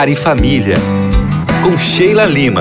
Lar e Família, com Sheila Lima.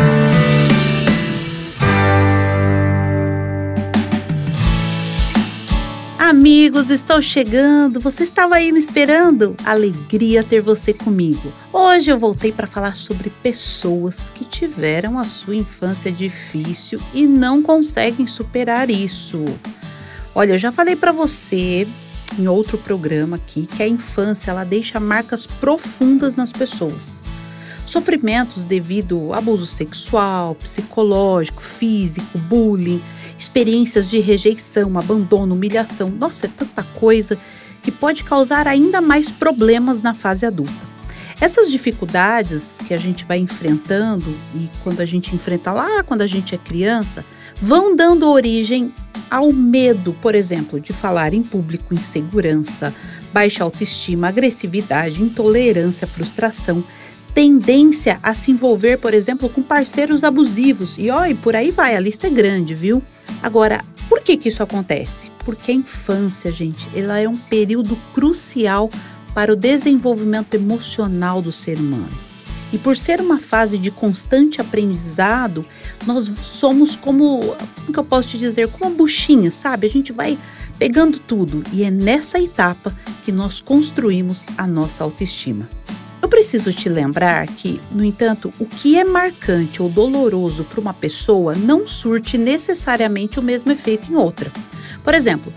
Amigos, estou chegando. Você estava aí me esperando? Alegria ter você comigo. Hoje eu voltei para falar sobre pessoas que tiveram a sua infância difícil e não conseguem superar isso. Olha, eu já falei para você em outro programa aqui que a infância ela deixa marcas profundas nas pessoas. Sofrimentos devido a abuso sexual, psicológico, físico, bullying, experiências de rejeição, abandono, humilhação. Nossa, é tanta coisa que pode causar ainda mais problemas na fase adulta. Essas dificuldades que a gente vai enfrentando e quando a gente enfrenta lá quando a gente é criança, vão dando origem ao medo, por exemplo, de falar em público, insegurança, baixa autoestima, agressividade, intolerância, frustração, tendência a se envolver, por exemplo, com parceiros abusivos. E por aí vai, a lista é grande, viu? Agora, por que isso acontece? Porque a infância, gente, ela é um período crucial para o desenvolvimento emocional do ser humano. E por ser uma fase de constante aprendizado, nós somos como que eu posso te dizer, como uma buchinha, sabe? A gente vai pegando tudo e é nessa etapa que nós construímos a nossa autoestima. Eu preciso te lembrar que, no entanto, o que é marcante ou doloroso para uma pessoa não surte necessariamente o mesmo efeito em outra. Por exemplo,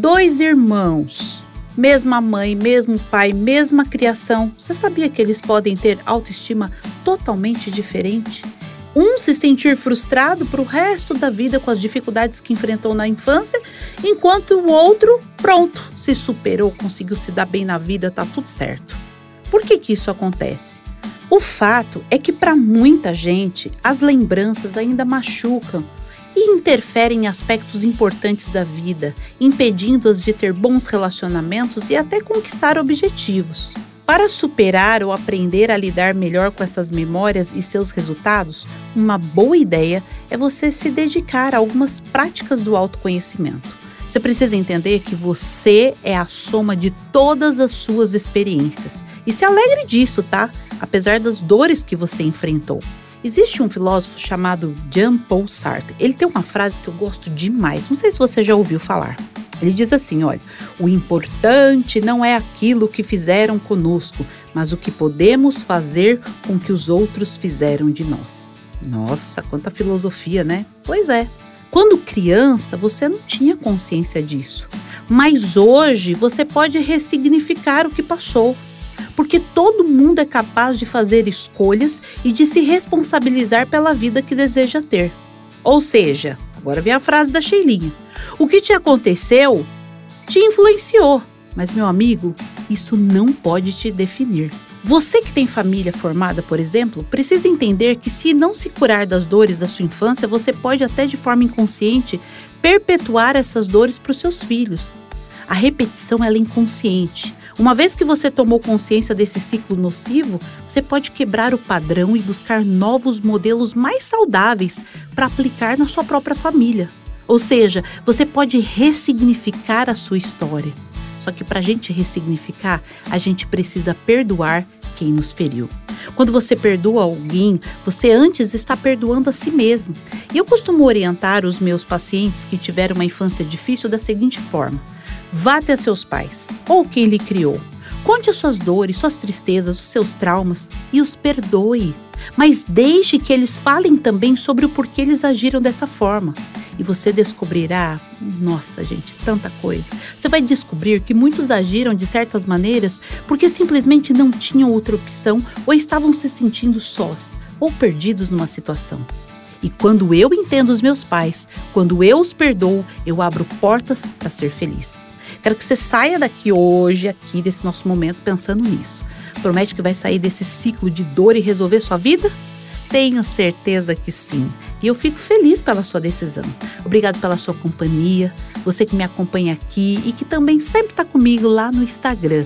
2 irmãos, mesma mãe, mesmo pai, mesma criação, você sabia que eles podem ter autoestima totalmente diferente? Um se sentir frustrado para o resto da vida com as dificuldades que enfrentou na infância, enquanto o outro, pronto, se superou, conseguiu se dar bem na vida, tá tudo certo. Por que isso acontece? O fato é que para muita gente as lembranças ainda machucam e interferem em aspectos importantes da vida, impedindo-as de ter bons relacionamentos e até conquistar objetivos. Para superar ou aprender a lidar melhor com essas memórias e seus resultados, uma boa ideia é você se dedicar a algumas práticas do autoconhecimento. Você precisa entender que você é a soma de todas as suas experiências. E se alegre disso, tá? Apesar das dores que você enfrentou. Existe um filósofo chamado Jean-Paul Sartre. Ele tem uma frase que eu gosto demais. Não sei se você já ouviu falar. Ele diz assim, olha, o importante não é aquilo que fizeram conosco, mas o que podemos fazer com que os outros fizeram de nós. Nossa, quanta filosofia, né? Pois é. Quando criança, você não tinha consciência disso. Mas hoje, você pode ressignificar o que passou. Porque todo mundo é capaz de fazer escolhas e de se responsabilizar pela vida que deseja ter. Ou seja, agora vem a frase da Sheilinha. O que te aconteceu te influenciou. Mas, meu amigo, isso não pode te definir. Você que tem família formada, por exemplo, precisa entender que se não se curar das dores da sua infância, você pode até de forma inconsciente perpetuar essas dores para os seus filhos. A repetição ela é inconsciente. Uma vez que você tomou consciência desse ciclo nocivo, você pode quebrar o padrão e buscar novos modelos mais saudáveis para aplicar na sua própria família. Ou seja, você pode ressignificar a sua história. Só que para a gente ressignificar, a gente precisa perdoar quem nos feriu. Quando você perdoa alguém, você antes está perdoando a si mesmo. E eu costumo orientar os meus pacientes que tiveram uma infância difícil da seguinte forma. Vá até seus pais, ou quem lhe criou. Conte as suas dores, suas tristezas, os seus traumas e os perdoe. Mas deixe que eles falem também sobre o porquê eles agiram dessa forma. E você descobrirá, nossa gente, tanta coisa. Você vai descobrir que muitos agiram de certas maneiras porque simplesmente não tinham outra opção ou estavam se sentindo sós ou perdidos numa situação. E quando eu entendo os meus pais, quando eu os perdoo, eu abro portas para ser feliz. Quero que você saia daqui hoje, aqui desse nosso momento, pensando nisso. Promete que vai sair desse ciclo de dor e resolver sua vida? Tenho certeza que sim. E eu fico feliz pela sua decisão. Obrigado pela sua companhia, você que me acompanha aqui e que também sempre está comigo lá no Instagram,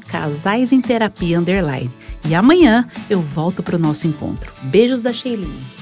@casaisemterapia_. E amanhã eu volto para o nosso encontro. Beijos da Sheilinha.